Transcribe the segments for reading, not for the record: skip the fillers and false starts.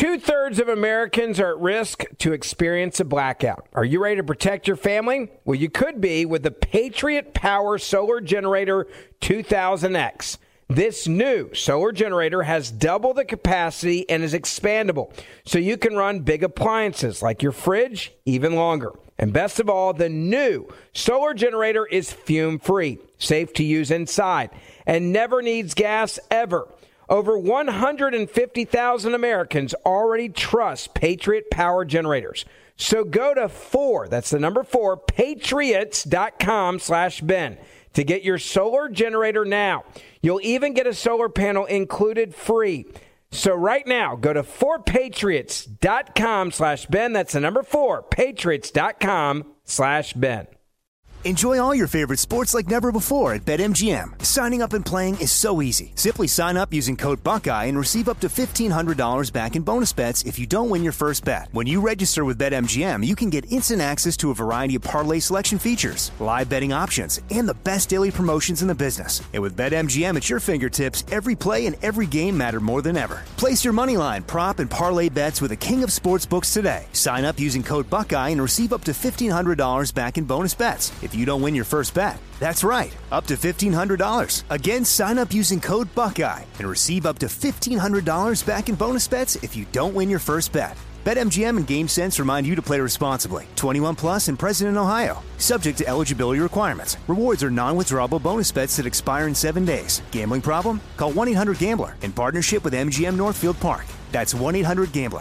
2/3 of Americans are at risk to experience a blackout. Are you ready to protect your family? Well, you could be with the Patriot Power Solar Generator 2000X. This new solar generator has double the capacity and is expandable, so you can run big appliances like your fridge even longer. And best of all, the new solar generator is fume-free, safe to use inside, and never needs gas ever. Over 150,000 Americans already trust Patriot Power Generators. So go to that's the number 4, patriots.com/Ben to get your solar generator now. You'll even get a solar panel included free. So right now, go to 4patriots.com/Ben. That's the number 4, patriots.com/Ben. Enjoy all your favorite sports like never before at BetMGM. Signing up and playing is so easy. Simply sign up using code Buckeye and receive up to $1,500 back in bonus bets if you don't win your first bet. When you register with BetMGM, you can get instant access to a variety of parlay selection features, live betting options, and the best daily promotions in the business. And with BetMGM at your fingertips, every play and every game matter more than ever. Place your moneyline, prop, and parlay bets with the king of sportsbooks today. Sign up using code Buckeye and receive up to $1,500 back in bonus bets if you don't win your first bet. That's right, up to $1,500. Again, sign up using code Buckeye and receive up to $1,500 back in bonus bets if you don't win your first bet. BetMGM and GameSense remind you to play responsibly. 21 plus and present in Ohio. Subject to eligibility requirements. Rewards are non-withdrawable bonus bets that expire in 7 days. Gambling problem? Call 1-800-GAMBLER in partnership with MGM Northfield Park. That's 1-800-GAMBLER.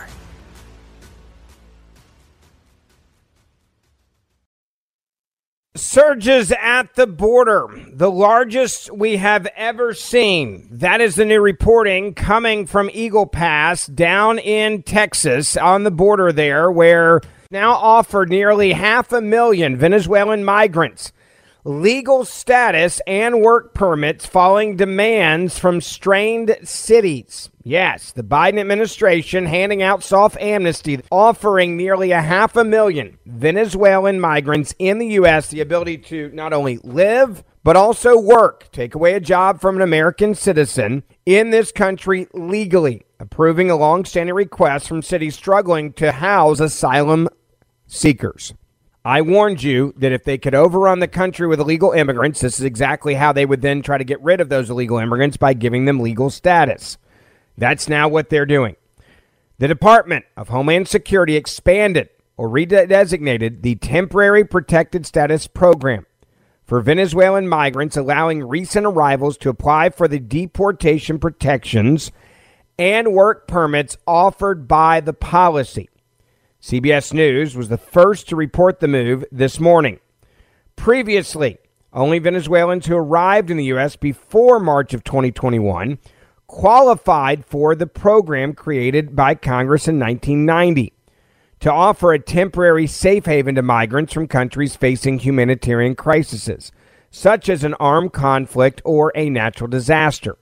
Surges at the border, the largest we have ever seen. That is the new reporting coming from Eagle Pass down in Texas on the border there, where now offer nearly 500,000 Venezuelan migrants legal status and work permits following demands from strained cities. Yes, the Biden administration handing out soft amnesty, offering nearly 500,000 Venezuelan migrants in the U.S. the ability to not only live, but also work, take away a job from an American citizen in this country legally, approving a long-standing request from cities struggling to house asylum seekers. I warned you that if they could overrun the country with illegal immigrants, this is exactly how they would then try to get rid of those illegal immigrants, by giving them legal status. That's now what they're doing. The Department of Homeland Security expanded or redesignated the Temporary Protected Status Program for Venezuelan migrants, allowing recent arrivals to apply for the deportation protections and work permits offered by the policy. CBS News was the first to report the move this morning. Previously, only Venezuelans who arrived in the U.S. before March of 2021 qualified for the program created by Congress in 1990 to offer a temporary safe haven to migrants from countries facing humanitarian crises, such as an armed conflict or a natural disaster.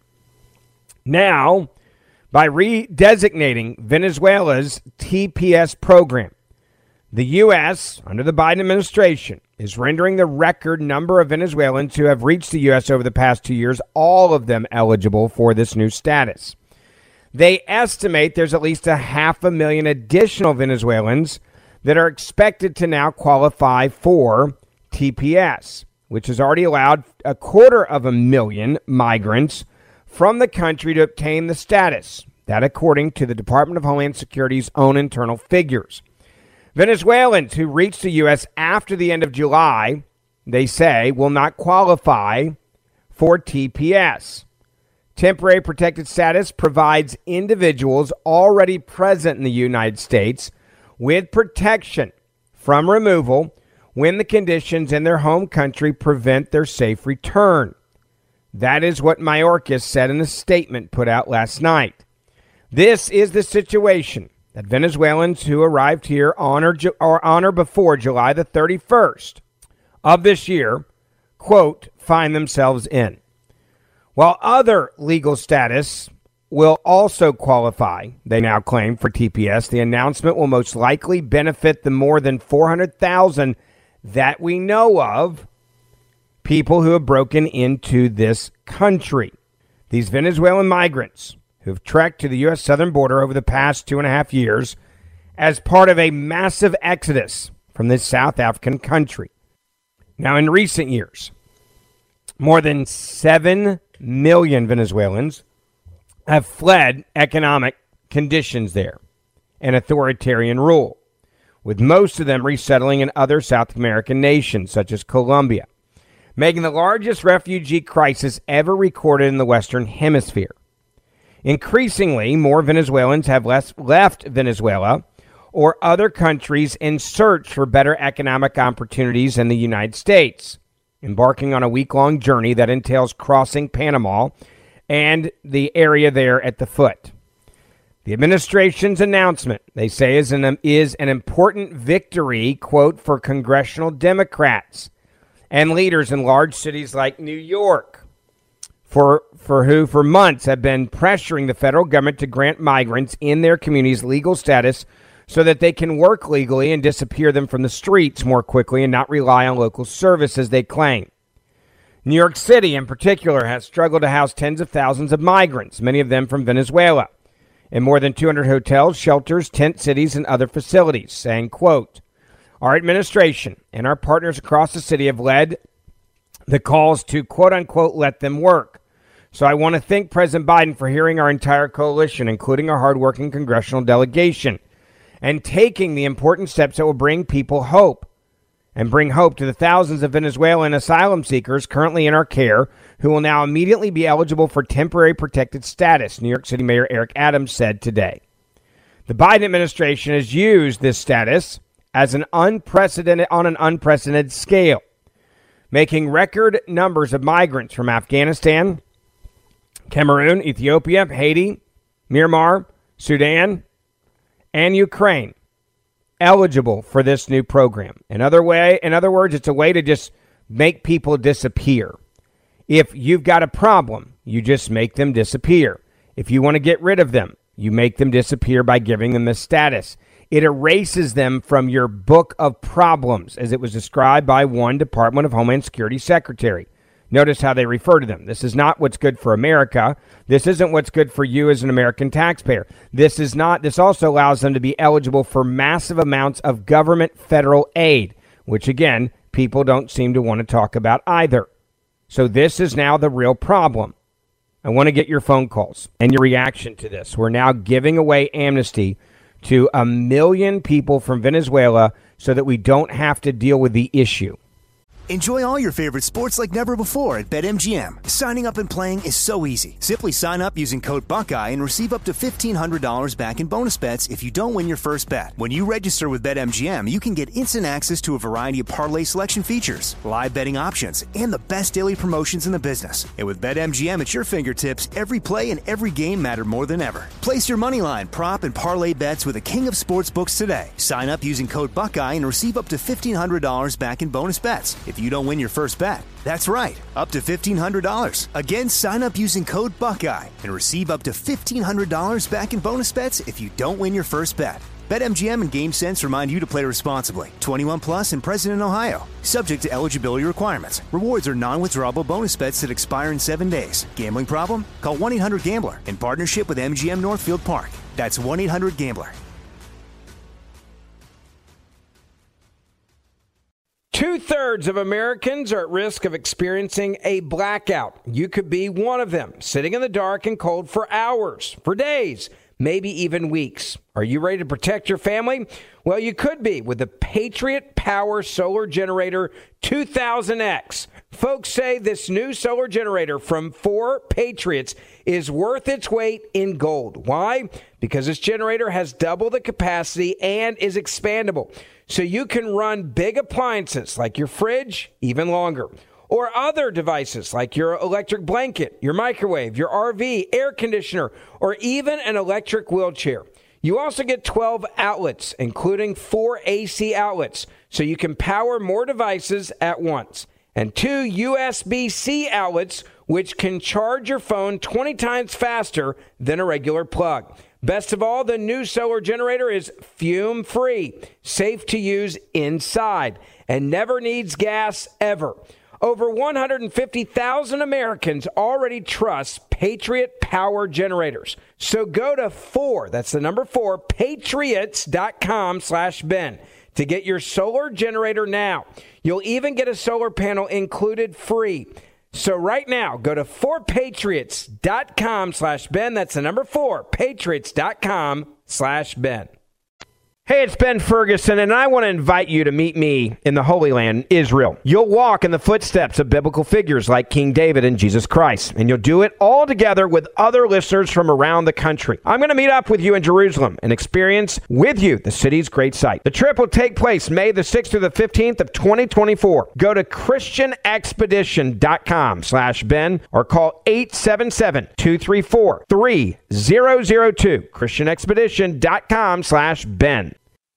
Now, by redesignating Venezuela's TPS program, the U.S., under the Biden administration, is rendering the record number of Venezuelans who have reached the U.S. over the past 2 years, all of them eligible for this new status. They estimate there's at least 500,000 additional Venezuelans that are expected to now qualify for TPS, which has already allowed 250,000 migrants from the country to obtain the status. That according to the Department of Homeland Security's own internal figures. Venezuelans who reached the U.S. after the end of July, they say, will not qualify for TPS. Temporary protected status provides individuals already present in the United States with protection from removal when the conditions in their home country prevent their safe return. That is what Mayorkas said in a statement put out last night. This is the situation that Venezuelans who arrived here on or before July the 31st of this year, quote, find themselves in. While other legal status will also qualify, they now claim, for TPS, the announcement will most likely benefit the more than 400,000 that we know of people who have broken into this country. These Venezuelan migrants who've trekked to the U.S. southern border over the past 2.5 years as part of a massive exodus from this South African country. Now, in recent years, more than 7 million Venezuelans have fled economic conditions there and authoritarian rule, with most of them resettling in other South American nations, such as Colombia, making the largest refugee crisis ever recorded in the Western Hemisphere. Increasingly, more Venezuelans have left Venezuela or other countries in search for better economic opportunities in the United States, embarking on a week-long journey that entails crossing Panama and the area there at the foot. The administration's announcement, they say, is an important victory, quote, for congressional Democrats and leaders in large cities like New York, for who for months have been pressuring the federal government to grant migrants in their communities legal status so that they can work legally and disappear them from the streets more quickly and not rely on local services, they claim. New York City, in particular, has struggled to house tens of thousands of migrants, many of them from Venezuela, in more than 200 hotels, shelters, tent cities, and other facilities, saying, quote, our administration and our partners across the city have led the calls to, quote unquote, let them work. So I want to thank President Biden for hearing our entire coalition, including our hardworking congressional delegation, and taking the important steps that will bring people hope and bring hope to the thousands of Venezuelan asylum seekers currently in our care who will now immediately be eligible for temporary protected status, New York City Mayor Eric Adams said today. The Biden administration has used this status as on an unprecedented scale, making record numbers of migrants from Afghanistan, Cameroon, Ethiopia, Haiti, Myanmar, Sudan, and Ukraine eligible for this new program. In other words, it's a way to just make people disappear. If you've got a problem, you just make them disappear. If you want to get rid of them, you make them disappear by giving them a status. It erases them from your book of problems, as it was described by one Department of Homeland Security secretary. Notice how they refer to them. This is not what's good for America. This isn't what's good for you as an American taxpayer. This also allows them to be eligible for massive amounts of government federal aid, which again, people don't seem to want to talk about either. So this is now the real problem. I want to get your phone calls and your reaction to this. We're now giving away amnesty to 1 million people from Venezuela so that we don't have to deal with the issue. Enjoy all your favorite sports like never before at BetMGM. Signing up and playing is so easy. Simply sign up using code Buckeye and receive up to $1,500 back in bonus bets if you don't win your first bet. When you register with BetMGM, you can get instant access to a variety of parlay selection features, live betting options, and the best daily promotions in the business. And with BetMGM at your fingertips, every play and every game matter more than ever. Place your moneyline, prop, and parlay bets with the king of sportsbooks today. Sign up using code Buckeye and receive up to $1,500 back in bonus bets if you don't win your first bet. That's right, up to $1,500. Again, sign up using code Buckeye and receive up to $1,500 back in bonus bets if you don't win your first bet. BetMGM and GameSense remind you to play responsibly. 21 plus and present in Ohio. Subject to eligibility requirements. Rewards are non-withdrawable bonus bets that expire in 7 days. Gambling problem? Call 1-800-GAMBLER in partnership with MGM Northfield Park. That's 1-800-GAMBLER. 2/3 of Americans are at risk of experiencing a blackout. You could be one of them, sitting in the dark and cold for hours, for days, maybe even weeks. Are you ready to protect your family? Well, you could be with the Patriot Power Solar Generator 2000X. Folks say this new solar generator from 4 Patriots is worth its weight in gold. Why? Because this generator has double the capacity and is expandable. So you can run big appliances like your fridge even longer, or other devices like your electric blanket, your microwave, your RV, air conditioner, or even an electric wheelchair. You also get 12 outlets, including 4 AC outlets, so you can power more devices at once, and 2 USB-C outlets, which can charge your phone 20 times faster than a regular plug. Best of all, the new solar generator is fume-free, safe to use inside, and never needs gas ever. Over 150,000 Americans already trust Patriot Power Generators. So go to that's the number 4, patriots.com/Ben to get your solar generator now. You'll even get a solar panel included free. So right now, go to 4patriots.com/Ben. That's the number 4, patriots.com/Ben. Hey, it's Ben Ferguson, and I want to invite you to meet me in the Holy Land, Israel. You'll walk in the footsteps of biblical figures like King David and Jesus Christ, and you'll do it all together with other listeners from around the country. I'm going to meet up with you in Jerusalem and experience with you the city's great sight. The trip will take place May the 6th through the 15th of 2024. Go to christianexpedition.com/Ben or call 877-234-3002. christianexpedition.com/Ben.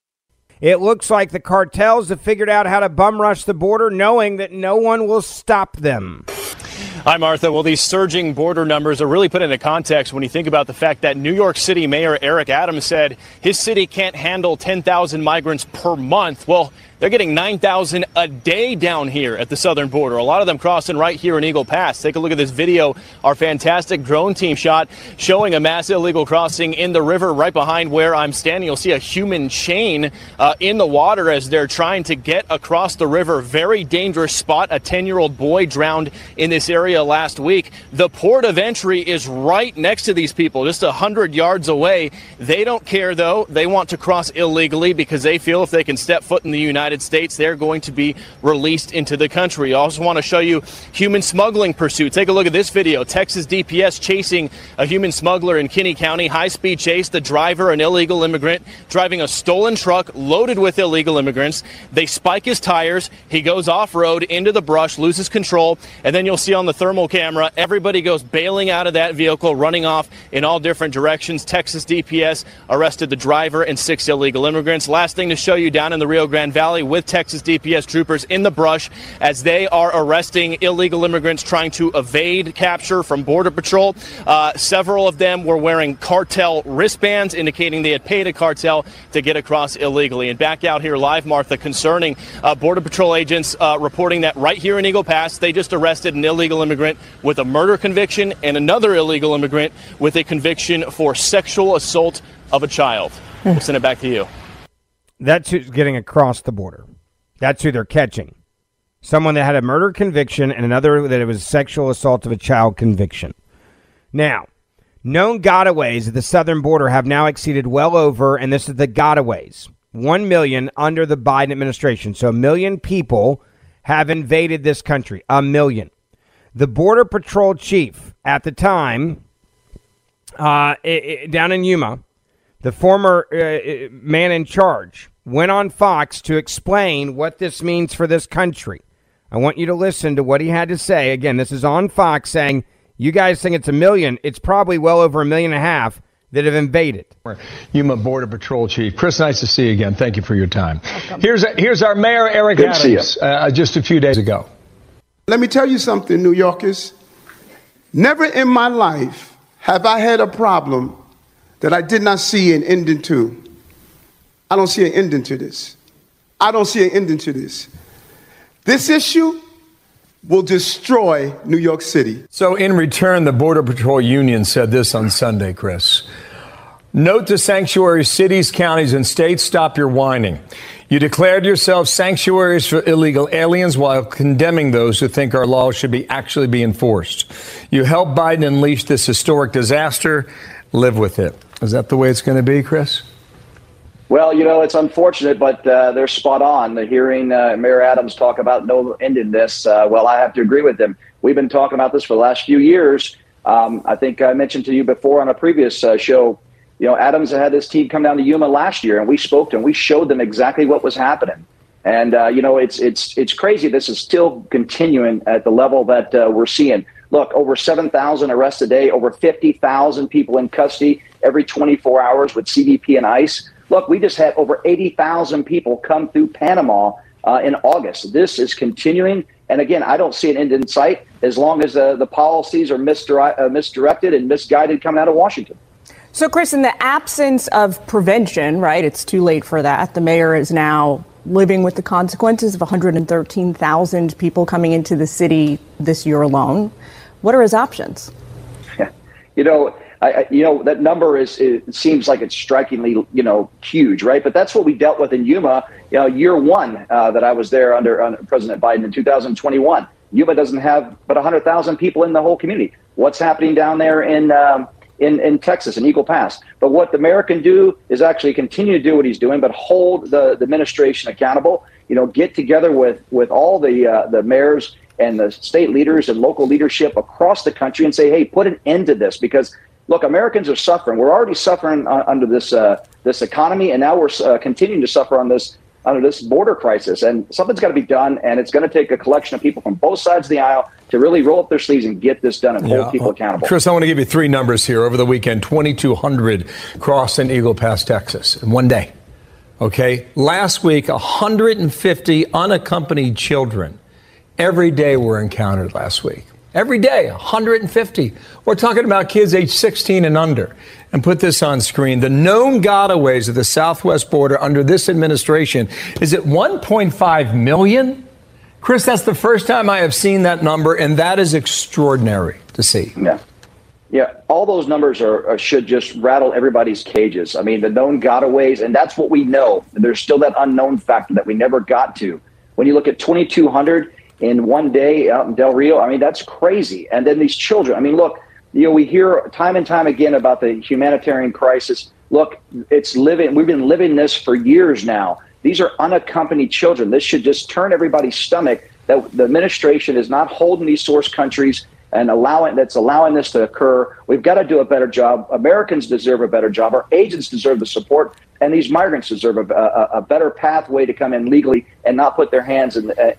It looks like the cartels have figured out how to bum rush the border, knowing that no one will stop them. Hi, Martha. Well, these surging border numbers are really put into context when you think about the fact that New York City Mayor Eric Adams said his city can't handle 10,000 migrants per month. Well, they're getting 9,000 a day down here at the southern border. A lot of them crossing right here in Eagle Pass. Take a look at this video our fantastic drone team shot showing a mass illegal crossing in the river right behind where I'm standing. You'll see a human chain in the water as they're trying to get across the river. Very dangerous spot. A 10-year-old boy drowned in this area last week. The port of entry is right next to these people, just 100 yards away. They don't care, though. They want to cross illegally because they feel if they can step foot in the United States, they're going to be released into the country. I also want to show you human smuggling pursuit. Take a look at this video. Texas DPS chasing a human smuggler in Kinney County. High-speed chase. The driver, an illegal immigrant, driving a stolen truck loaded with illegal immigrants. They spike his tires. He goes off-road into the brush, loses control, and then you'll see on the thermal camera, everybody goes bailing out of that vehicle, running off in all different directions. Texas DPS arrested the driver and 6 illegal immigrants. Last thing to show you down in the Rio Grande Valley with Texas DPS troopers in the brush as they are arresting illegal immigrants trying to evade capture from Border Patrol. Several of them were wearing cartel wristbands indicating they had paid a cartel to get across illegally. And back out here live, Martha, concerning Border Patrol agents reporting that right here in Eagle Pass, they just arrested an illegal immigrant with a murder conviction and another illegal immigrant with a conviction for sexual assault of a child. We'll send it back to you. That's who's getting across the border. That's who they're catching. Someone that had a murder conviction and another that it was sexual assault of a child conviction. Now, known gotaways at the southern border have now exceeded well over, and this is the gotaways, 1 million under the Biden administration. So 1 million people have invaded this country. 1 million. The Border Patrol chief at the time, down in Yuma, the former man in charge, went on Fox to explain what this means for this country. I want you to listen to what he had to say. Again, this is on Fox saying, you guys think it's 1 million. It's probably well over 1.5 million that have invaded. Yuma Border Patrol Chief. Chris, nice to see you again. Thank you for your time. Here's our Mayor, Eric Adams, just a few days ago. Let me tell you something, New Yorkers. Never in my life have I had a problem that I did not see an ending to. I don't see an ending to this. I don't see an ending to this. This issue will destroy New York City. So in return, the Border Patrol Union said this on Sunday, Chris. Note to sanctuary cities, counties, and states, stop your whining. You declared yourselves sanctuaries for illegal aliens while condemning those who think our laws should actually be enforced. You helped Biden unleash this historic disaster. Live with it. Is that the way it's going to be, Chris? Well, you know, it's unfortunate, but they're spot on. The hearing Mayor Adams talk about no end in this. Well, I have to agree with them. We've been talking about this for the last few years. I think I mentioned to you before on a previous show, you know, Adams had this team come down to Yuma last year, and we spoke to them. We showed them exactly what was happening. And, you know, it's crazy. This is still continuing at the level that we're seeing. Look, over 7,000 arrests a day, over 50,000 people in custody every 24 hours with CBP and ICE. Look, we just had over 80,000 people come through Panama in August. This is continuing. And again, I don't see an end in sight as long as the policies are misdirected and misguided coming out of Washington. So, Chris, in the absence of prevention, right, it's too late for that. The mayor is now living with the consequences of 113,000 people coming into the city this year alone. What are his options? That number it seems like it's strikingly, huge, right? But that's what we dealt with in Yuma, year one that I was there under President Biden in 2021. Yuma doesn't have but 100,000 people in the whole community. What's happening down there in Texas, in Eagle Pass? But what the mayor can do is actually continue to do what he's doing, but hold the administration accountable. Get together with all the mayors and the state leaders and local leadership across the country and say, hey, put an end to this. Because, look, Americans are suffering. We're already suffering under this economy, and now we're continuing to suffer under this border crisis. And something's got to be done, and it's going to take a collection of people from both sides of the aisle to really roll up their sleeves and get this done and hold people accountable. Chris, I want to give you three numbers here. Over the weekend, 2,200 crossed in Eagle Pass, Texas, in one day. Okay? Last week, 150 unaccompanied children every day were encountered last week. Every day, 150. We're talking about kids age 16 and under. And put this on screen. The known gotaways of the southwest border under this administration is at 1.5 million. Chris, that's the first time I have seen that number, and that is extraordinary to see. Yeah. All those numbers should just rattle everybody's cages. I mean, the known gotaways, and that's what we know. There's still that unknown factor that we never got to. When you look at 2,200 in one day out in Del Rio, I mean, that's crazy. And then these children, I mean, look, we hear time and time again about the humanitarian crisis. Look, we've been living this for years now. These are unaccompanied children. This should just turn everybody's stomach that the administration is not holding these source countries and allowing this to occur. We've got to do a better job. Americans deserve a better job. Our agents deserve the support, and these migrants deserve a better pathway to come in legally and not put their hands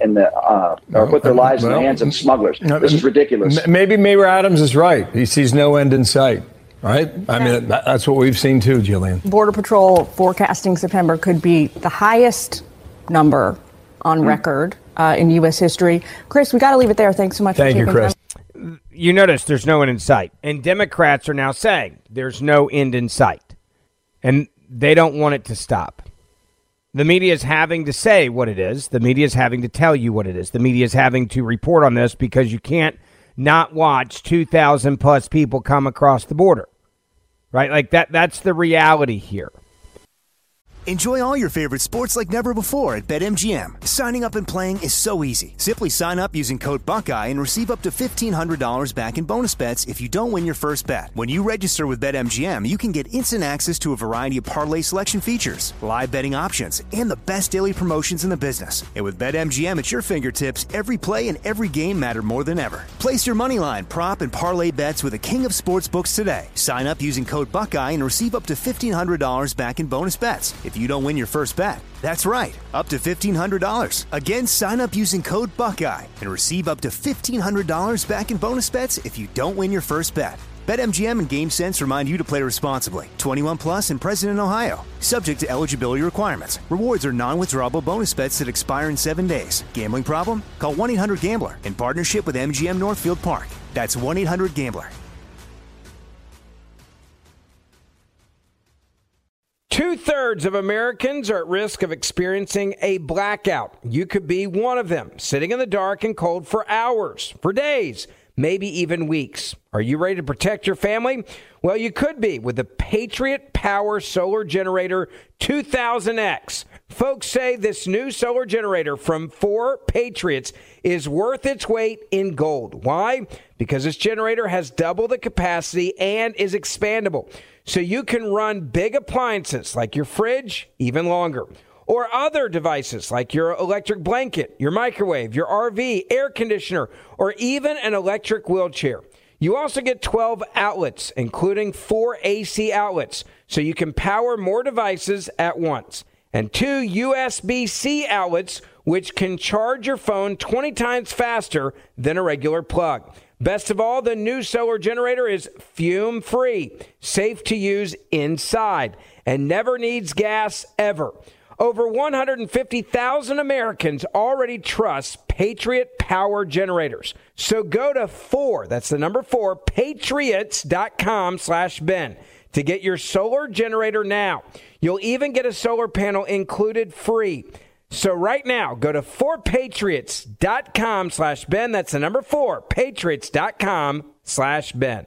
put their lives in the hands of smugglers. This is ridiculous. Maybe Mayor Adams is right. He sees no end in sight. Right? I mean, that's what we've seen too, Jillian. Border Patrol forecasting September could be the highest number on record in U.S. history. Chris, we got to leave it there. Thanks so much for taking Chris. time. You notice there's no end in sight. And Democrats are now saying there's no end in sight. And they don't want it to stop. The media is having to say what it is. The media is having to tell you what it is. The media is having to report on this because you can't not watch 2,000 plus people come across the border, right? Like that's the reality here. Enjoy all your favorite sports like never before at BetMGM. Signing up and playing is so easy. Simply sign up using code Buckeye and receive up to $1,500 back in bonus bets if you don't win your first bet. When you register with BetMGM, you can get instant access to a variety of parlay selection features, live betting options, and the best daily promotions in the business. And with BetMGM at your fingertips, every play and every game matter more than ever. Place your moneyline, prop, and parlay bets with the king of sportsbooks today. Sign up using code Buckeye and receive up to $1,500 back in bonus bets if you don't win your first bet. That's right, up to $1,500. Again, sign up using code Buckeye and receive up to $1,500 back in bonus bets if you don't win your first bet. BetMGM and GameSense remind you to play responsibly. 21 plus and present in Ohio. Subject to eligibility requirements. Rewards are non-withdrawable bonus bets that expire in 7 days. Gambling problem? Call 1-800-GAMBLER in partnership with MGM Northfield Park. That's 1-800-GAMBLER. 2/3 of Americans are at risk of experiencing a blackout. You could be one of them, sitting in the dark and cold for hours, for days, maybe even weeks. Are you ready to protect your family? Well, you could be with the Patriot Power Solar Generator 2000X. Folks say this new solar generator from 4 Patriots is worth its weight in gold. Why? Because this generator has double the capacity and is expandable. So you can run big appliances like your fridge even longer, or other devices like your electric blanket, your microwave, your RV, air conditioner, or even an electric wheelchair. You also get 12 outlets, including 4 AC outlets, so you can power more devices at once, and 2 USB-C outlets, which can charge your phone 20 times faster than a regular plug. Best of all, the new solar generator is fume-free, safe to use inside, and never needs gas ever. Over 150,000 Americans already trust Patriot Power Generators. So go to 4, that's the number 4, patriots.com/Ben to get your solar generator now. You'll even get a solar panel included free. So right now, go to 4patriots.com/Ben. That's the number 4, patriots.com/Ben.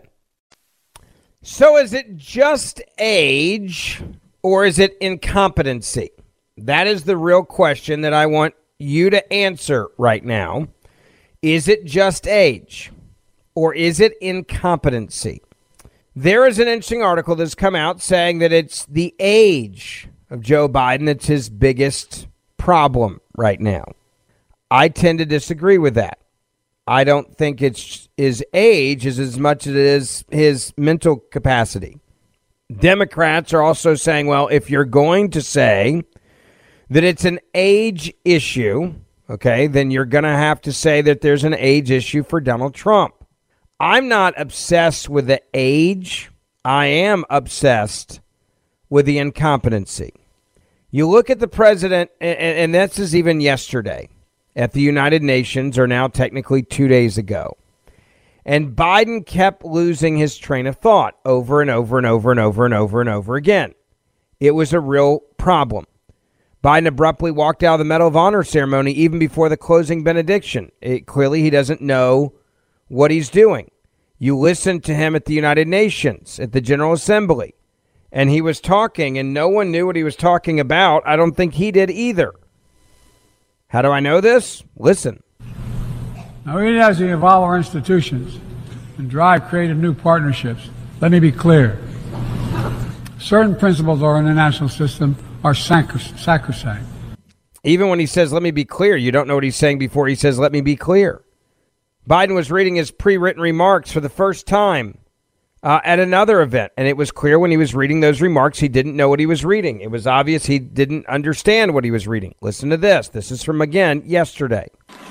So is it just age or is it incompetency? That is the real question that I want you to answer right now. Is it just age or is it incompetency? There is an interesting article that's come out saying that it's the age of Joe Biden that's his biggest problem right now. I tend to disagree with that. I don't think it's his age as much as it is his mental capacity. Democrats are also saying, well, if you're going to say that it's an age issue, okay, then you're going to have to say that there's an age issue for Donald Trump. I'm not obsessed with the age. I am obsessed with the incompetency. You look at the president, and this is even yesterday at the United Nations, or now technically 2 days ago. And Biden kept losing his train of thought over and over and over and over and over and over again. It was a real problem. Biden abruptly walked out of the Medal of Honor ceremony even before the closing benediction. Clearly, he doesn't know what he's doing. You listen to him at the United Nations, at the General Assembly. And he was talking, and no one knew what he was talking about. I don't think he did either. How do I know this? Listen. Now, even as we evolve our institutions and drive creative new partnerships, let me be clear. Certain principles of our international system are sacrosanct. Even when he says, let me be clear, you don't know what he's saying before he says, let me be clear. Biden was reading his pre-written remarks for the first time at another event, and it was clear when he was reading those remarks he didn't know what he was reading. It was obvious he didn't understand what he was reading. Listen to this. This is from, again, yesterday.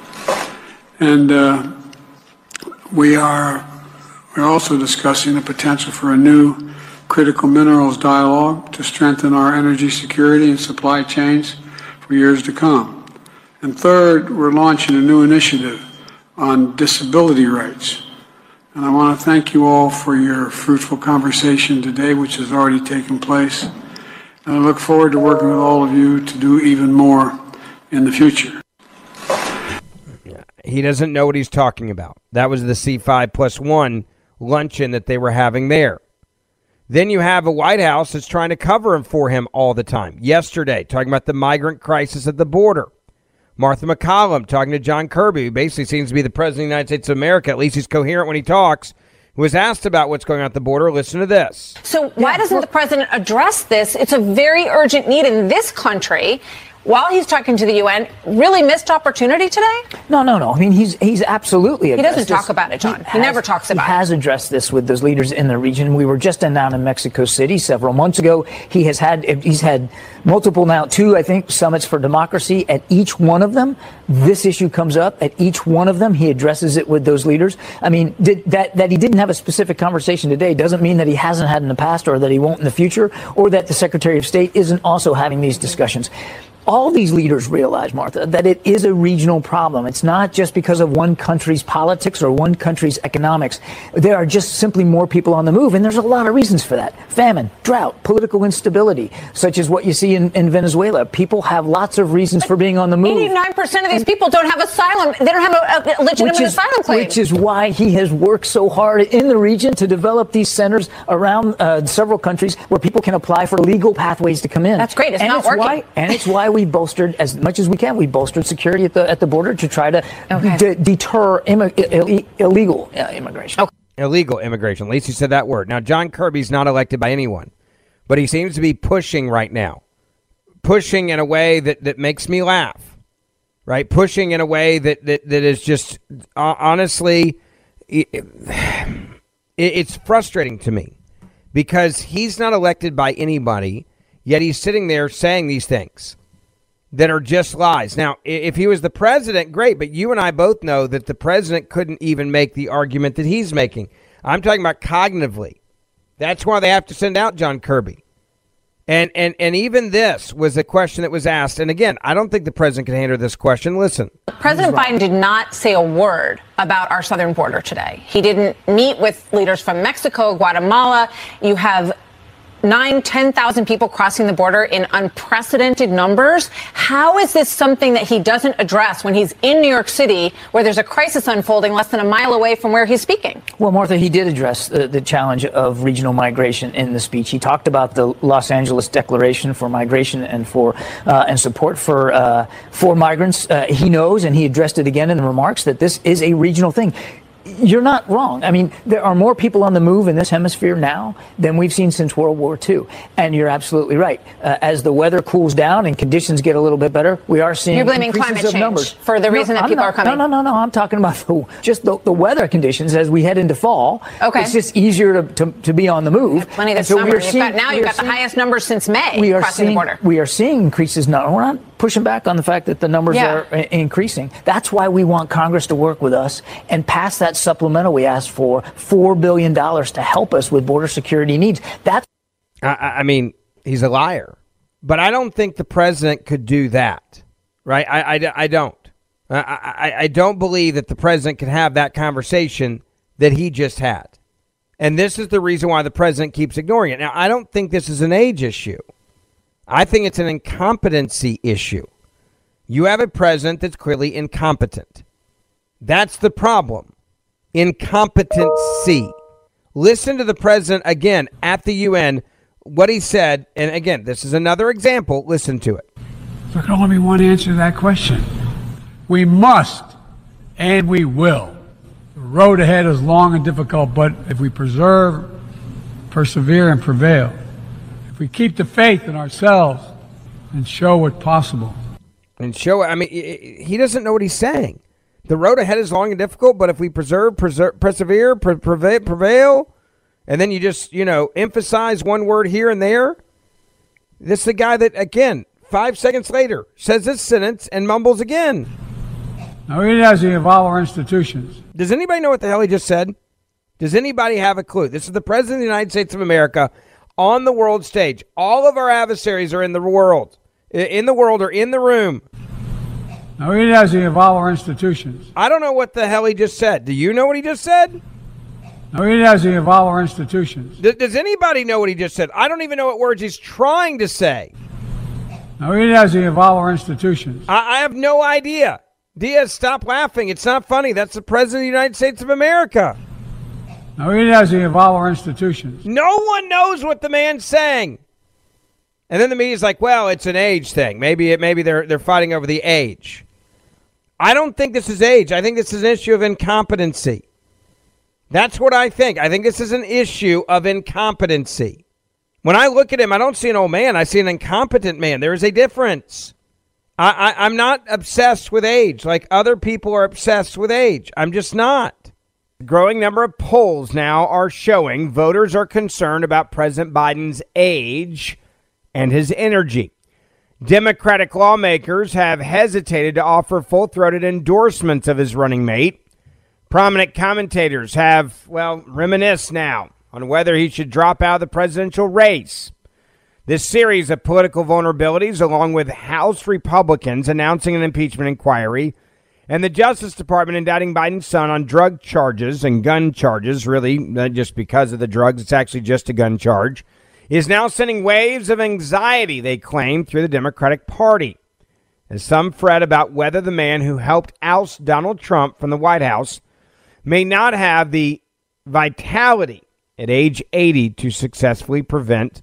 And we're also discussing the potential for a new critical minerals dialogue to strengthen our energy security and supply chains for years to come. And third, we're launching a new initiative on disability rights. And I want to thank you all for your fruitful conversation today, which has already taken place. And I look forward to working with all of you to do even more in the future. He doesn't know what he's talking about. That was the C5+1 luncheon that they were having there. Then you have a White House that's trying to cover him for him all the time. Yesterday, talking about the migrant crisis at the border. Martha McCallum talking to John Kirby, who basically seems to be the president of the United States of America. At least he's coherent when he talks. Was asked about what's going on at the border. Listen to this. So why doesn't the president address this? It's a very urgent need in this country. While he's talking to the UN, really missed opportunity today? No. I mean, he's absolutely addressed He doesn't talk about it, John. He never talks about it. He has addressed this with those leaders in the region. We were just down in Mexico City several months ago. He's had multiple now, 2, I think, summits for democracy. At each one of them, this issue comes up. At each one of them, he addresses it with those leaders. I mean, that he didn't have a specific conversation today doesn't mean that he hasn't had in the past or that he won't in the future or that the Secretary of State isn't also having these discussions. All these leaders realize, Martha, that it is a regional problem. It's not just because of one country's politics or one country's economics. There are just simply more people on the move, and there's a lot of reasons for that. Famine, drought, political instability, such as what you see in Venezuela. People have lots of reasons for being on the move. 89% of these people don't have asylum. They don't have a legitimate asylum claim. Which is why he has worked so hard in the region to develop these centers around several countries where people can apply for legal pathways to come in. That's great. It's not working. And it's why we bolstered, as much as we can, we bolstered security at the border to try to deter illegal immigration. Okay. Illegal immigration. At least he said that word. Now, John Kirby's not elected by anyone, but he seems to be pushing right now. Pushing in a way that makes me laugh, right? Pushing in a way that is just, honestly, it's frustrating to me because he's not elected by anybody, yet he's sitting there saying these things that are just lies. Now, if he was the president, great, but you and I both know that the president couldn't even make the argument that he's making. I'm talking about cognitively. That's why they have to send out John Kirby. And even this was a question that was asked. And again, I don't think the president can handle this question. Listen. President Biden did not say a word about our southern border today. He didn't meet with leaders from Mexico, Guatemala. You have 10,000 people crossing the border in unprecedented numbers. How is this something that he doesn't address when he's in New York City, where there's a crisis unfolding less than a mile away from where he's speaking? Well, Martha, he did address the challenge of regional migration in the speech. He talked about the Los Angeles Declaration for Migration and support for migrants. He knows, and he addressed it again in the remarks, that this is a regional thing. You're not wrong. I mean, there are more people on the move in this hemisphere now than we've seen since World War II. And you're absolutely right. As the weather cools down and conditions get a little bit better, we are seeing increases of numbers. You're blaming climate change for the reason that people are coming. No. I'm talking about the weather conditions as we head into fall. Okay. It's just easier to be on the move. Plenty this summer. You've got the highest numbers since May crossing the border. We are seeing increases now. We're not pushing back on the fact that the numbers are increasing. That's why we want Congress to work with us and pass that supplemental we asked for, $4 billion to help us with border security needs. That's. I mean, he's a liar, but I don't think the president could do that, right? I don't. I don't believe that the president could have that conversation that he just had. And this is the reason why the president keeps ignoring it. Now, I don't think this is an age issue. I think it's an incompetency issue. You have a president that's clearly incompetent. That's the problem. Incompetency. Listen to the president again at the UN, what he said. And again, this is another example. Listen to it. There can only be one answer to that question. We must and we will. The road ahead is long and difficult, but if we persevere and prevail, if we keep the faith in ourselves and show what's possible. And show, I mean, he doesn't know what he's saying. The road ahead is long and difficult, but if we persevere, prevail, and then you just, emphasize one word here and there. This is the guy that, again, 5 seconds later says this sentence and mumbles again. Now, it has to involve our institutions. Does anybody know what the hell he just said? Does anybody have a clue? This is the president of the United States of America on the world stage. All of our adversaries are in the world or in the room. Now, it has to involve our institutions. I don't know what the hell he just said. Do you know what he just said? Now, it has to involve our institutions. Does anybody know what he just said? I don't even know what words he's trying to say. Now, it has to involve our institutions. I have no idea. Diaz, stop laughing. It's not funny. That's the president of the United States of America. Now, it has to involve our institutions. No one knows what the man's saying. And then the media's like, well, it's an age thing. Maybe they're fighting over the age. I don't think this is age. I think this is an issue of incompetency. That's what I think. I think this is an issue of incompetency. When I look at him, I don't see an old man. I see an incompetent man. There is a difference. I'm not obsessed with age like other people are obsessed with age. I'm just not. A growing number of polls now are showing voters are concerned about President Biden's age and his energy. Democratic lawmakers have hesitated to offer full-throated endorsements of his running mate. Prominent commentators have, reminisced now on whether he should drop out of the presidential race. This series of political vulnerabilities, along with House Republicans announcing an impeachment inquiry and the Justice Department indicting Biden's son on drug charges and gun charges, really not just because of the drugs, it's actually just a gun charge, is now sending waves of anxiety, they claim, through the Democratic Party. As some fret about whether the man who helped oust Donald Trump from the White House may not have the vitality at age 80 to successfully prevent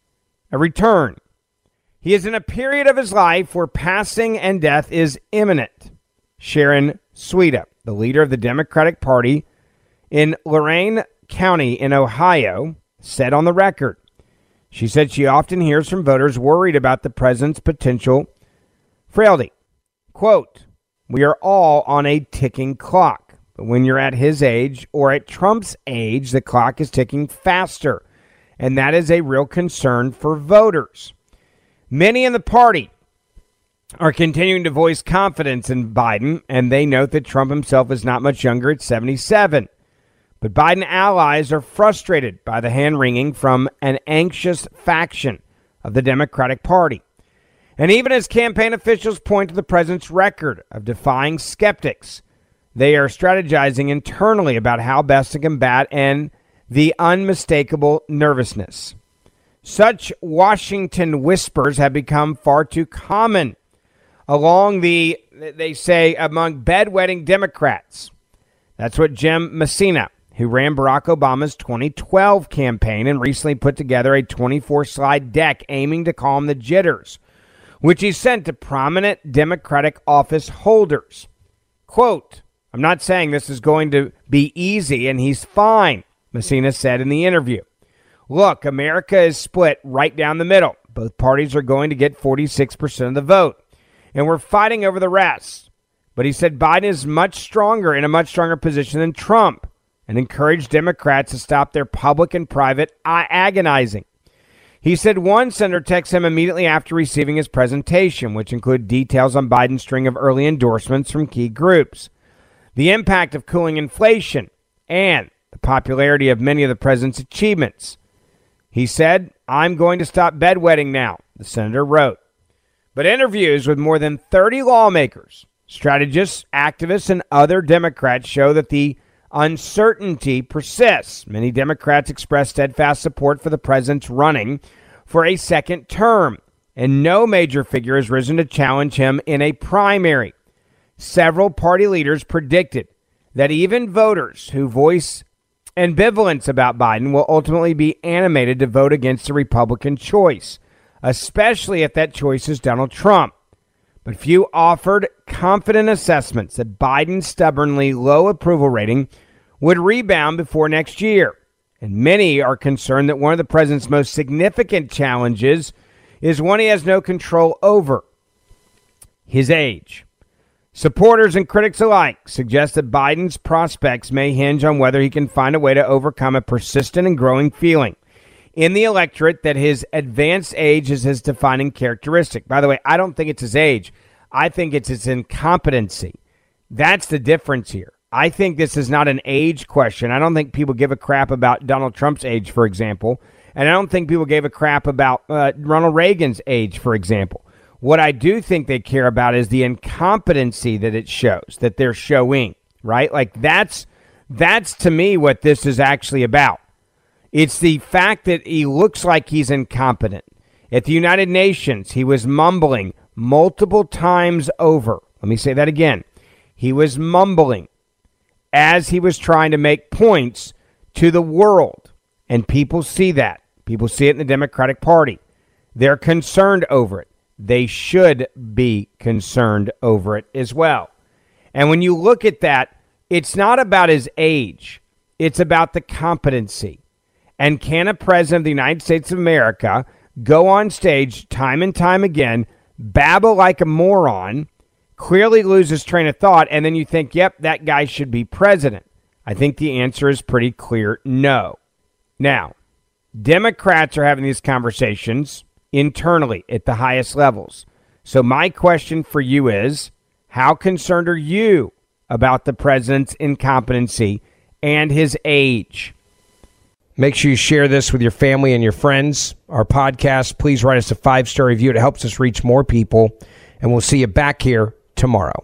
a return. He is in a period of his life where passing and death is imminent. Sharon Sweda, the leader of the Democratic Party in Lorain County in Ohio, said on the record. She said she often hears from voters worried about the president's potential frailty. Quote, "We are all on a ticking clock, but when you're at his age or at Trump's age, the clock is ticking faster, and that is a real concern for voters. Many in the party are continuing to voice confidence in Biden, and they note that Trump himself is not much younger at 77. But Biden allies are frustrated by the hand-wringing from an anxious faction of the Democratic Party. And even as campaign officials point to the president's record of defying skeptics, they are strategizing internally about how best to combat and the unmistakable nervousness." Such Washington whispers have become far too common they say, among bedwetting Democrats. That's what Jim Messina, who ran Barack Obama's 2012 campaign and recently put together a 24-slide deck aiming to calm the jitters, which he sent to prominent Democratic office holders. Quote, "I'm not saying this is going to be easy, and he's fine," Messina said in the interview. "Look, America is split right down the middle. Both parties are going to get 46% of the vote, and we're fighting over the rest." But he said Biden is in a much stronger position than Trump, and encouraged Democrats to stop their public and private agonizing. He said one senator texted him immediately after receiving his presentation, which included details on Biden's string of early endorsements from key groups, the impact of cooling inflation, and the popularity of many of the president's achievements. He said, "I'm going to stop bedwetting now," the senator wrote. But interviews with more than 30 lawmakers, strategists, activists, and other Democrats show that the uncertainty persists. Many Democrats expressed steadfast support for the president's running for a second term, and no major figure has risen to challenge him in a primary. Several party leaders predicted that even voters who voice ambivalence about Biden will ultimately be animated to vote against the Republican choice, especially if that choice is Donald Trump. But few offered confident assessments that Biden's stubbornly low approval rating would rebound before next year. And many are concerned that one of the president's most significant challenges is one he has no control over: his age. Supporters and critics alike suggest that Biden's prospects may hinge on whether he can find a way to overcome a persistent and growing feeling in the electorate that his advanced age is his defining characteristic. By the way, I don't think it's his age. I think it's his incompetency. That's the difference here. I think this is not an age question. I don't think people give a crap about Donald Trump's age, for example. And I don't think people gave a crap about Ronald Reagan's age, for example. What I do think they care about is the incompetency that it shows, that they're showing, right? Like that's to me what this is actually about. It's the fact that he looks like he's incompetent. At the United Nations, he was mumbling multiple times over. Let me say that again. He was mumbling as he was trying to make points to the world. And people see that. People see it in the Democratic Party. They're concerned over it. They should be concerned over it as well. And when you look at that, it's not about his age. It's about the competency. And can a president of the United States of America go on stage time and time again, babble like a moron, clearly lose his train of thought, and then you think, yep, that guy should be president? I think the answer is pretty clear, no. Now, Democrats are having these conversations internally at the highest levels. So my question for you is, how concerned are you about the president's incompetency and his age? Make sure you share this with your family and your friends. Our podcast, please write us a 5-star review. It helps us reach more people. And we'll see you back here tomorrow.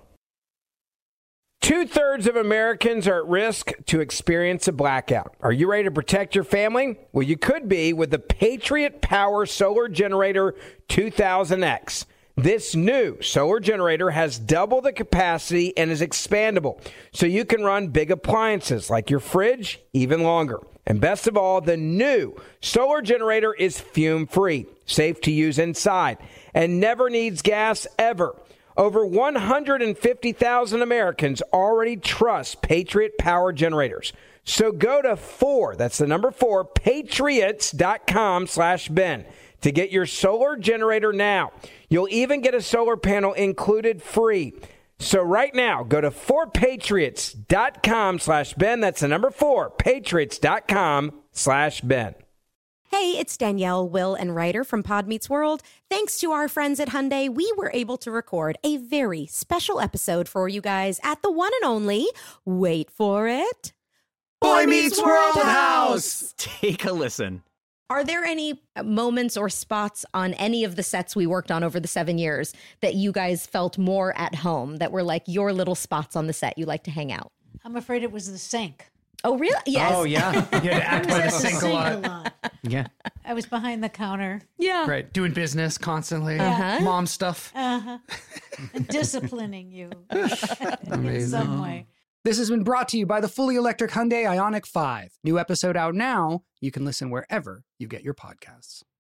2/3 of Americans are at risk to experience a blackout. Are you ready to protect your family? Well, you could be with the Patriot Power Solar Generator 2000X. This new solar generator has double the capacity and is expandable, so you can run big appliances like your fridge even longer. And best of all, the new solar generator is fume-free, safe to use inside, and never needs gas ever. Over 150,000 Americans already trust Patriot Power Generators. So go to 4, that's the number 4, patriots.com/Ben to get your solar generator now. You'll even get a solar panel included free. So right now, go to 4patriots.com/Ben. That's the number 4, patriots.com/Ben. Hey, it's Danielle, Will, and Ryder from Pod Meets World. Thanks to our friends at Hyundai, we were able to record a very special episode for you guys at the one and only, wait for it, Boy Meets World House. Take a listen. Are there any moments or spots on any of the sets we worked on over the 7 years that you guys felt more at home, that were like your little spots on the set you like to hang out? I'm afraid it was the sink. Oh, really? Yes. Oh, yeah. You had to act by the sink a lot. Yeah. I was behind the counter. Yeah. Right. Doing business constantly. Uh-huh. Mom stuff. And disciplining you in Amazing. some way. This has been brought to you by the fully electric Hyundai Ioniq 5. New episode out now. You can listen wherever you get your podcasts.